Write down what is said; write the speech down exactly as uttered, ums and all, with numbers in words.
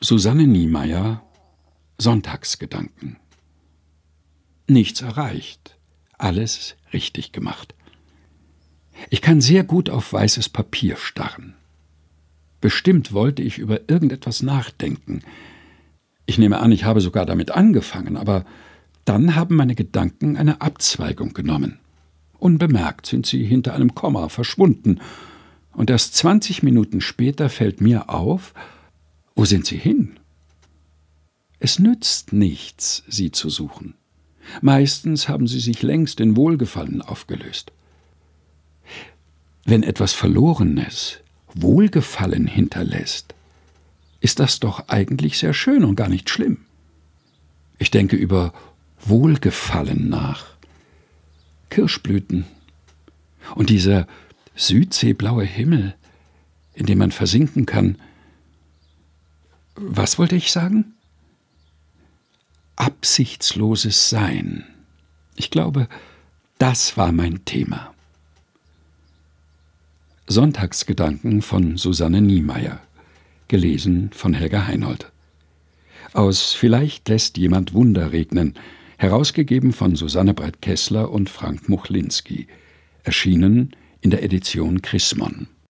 Susanne Niemeyer, Sonntagsgedanken. Nichts erreicht, alles richtig gemacht. Ich kann sehr gut auf weißes Papier starren. Bestimmt wollte ich über irgendetwas nachdenken. Ich nehme an, ich habe sogar damit angefangen, aber dann haben meine Gedanken eine Abzweigung genommen. Unbemerkt sind sie hinter einem Komma verschwunden, und erst zwanzig Minuten später fällt mir auf, wo sind sie hin? Es nützt nichts, sie zu suchen. Meistens haben sie sich längst in Wohlgefallen aufgelöst. Wenn etwas Verlorenes Wohlgefallen hinterlässt, ist das doch eigentlich sehr schön und gar nicht schlimm. Ich denke über Wohlgefallen nach. Kirschblüten und dieser südseeblaue Himmel, in dem man versinken kann. Was wollte ich sagen? Absichtsloses Sein. Ich glaube, das war mein Thema. Sonntagsgedanken von Susanne Niemeyer, gelesen von Helga Heinold. Aus Vielleicht lässt jemand Wunder regnen, herausgegeben von Susanne Breit-Kessler und Frank Muchlinski, erschienen in der Edition Chrismon.